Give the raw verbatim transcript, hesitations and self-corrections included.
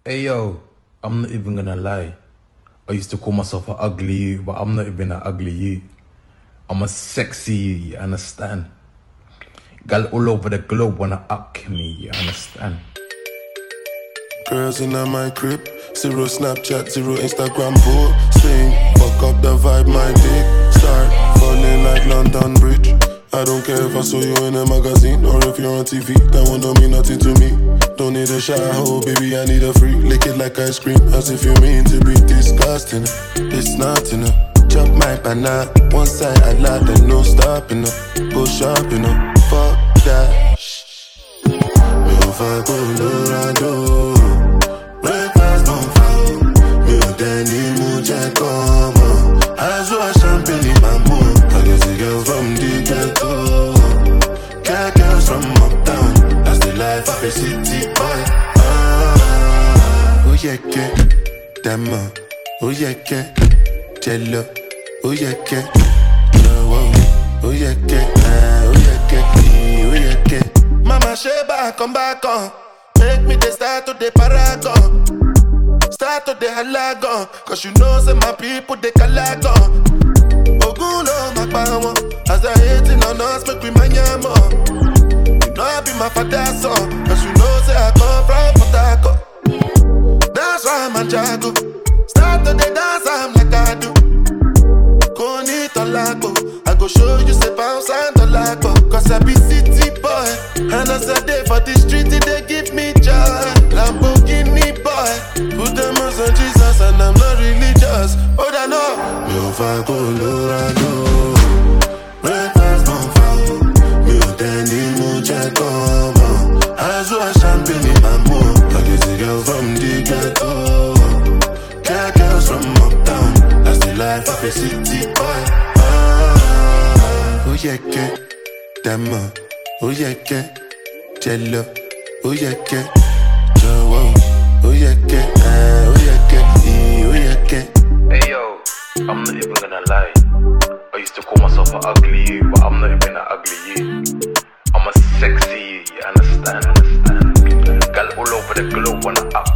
Hey yo, I'm not even gonna lie. I used to call myself an ugly you, but I'm not even an ugly you. I'm a sexy you, you understand? Gal all over the globe wanna up me, you understand? Girls in my crib, zero Snapchat, zero Instagram posting. Fuck up the vibe, my dick start falling like London Bridge. I don't care if I saw you in a magazine or if you're on T V, that one don't mean nothing to me. Don't need a shower, baby, I need a free. Lick it like ice cream, as if you mean to be disgusting. It's not enough. Chop my banana, one side I lie, then no stopping up. Go shopping up, fuck that. Me if I go Colorado, breakfast don't fall. Me o deni muje come. As well champagne in my mood. I guess a girl from the ghetto, cat girls from uptown. That's the life of a city boy. Ah, oh yeah, yeah, dama, oh yeah, yeah, jello, oh yeah, yeah, oh, oh yeah, yeah, oh yeah, yeah, oh yeah, yeah. Mama Sheba, come back on, make me the start to the paragon, start to the halagon, cause you know say my people they calagon. Oguno my power, as I hating on us, make we manya more. You know I be my father's son, cause you know say I come from Potako. That's why I'm a jago. Start to the dance, I'm like I do. Koni Tolago, I go show you say bounce and Tolago. Cause I be city boy, and as I day for the street, they give me joy. Lamborghini boy, put them on Jesus and I'm not religious. Oh, I know. Me if I go Colorado, breakfast don't fall. Me o deni muje come. As well champagne in my mood. I guess a girl from the ghetto, cat girls from uptown. That's the life of a city boy. Ah, oh yeah, yeah, dama, oh yeah, yeah, jello, oh yeah, yeah, joe, oh yeah, yeah, oh yeah, yeah, oh yeah, yeah. Hey yo, I'm not even gonna lie. I used to call myself an ugly you, but I'm not even an ugly you. I'm a sexy you, you understand? Understand? Gal all over the globe wanna up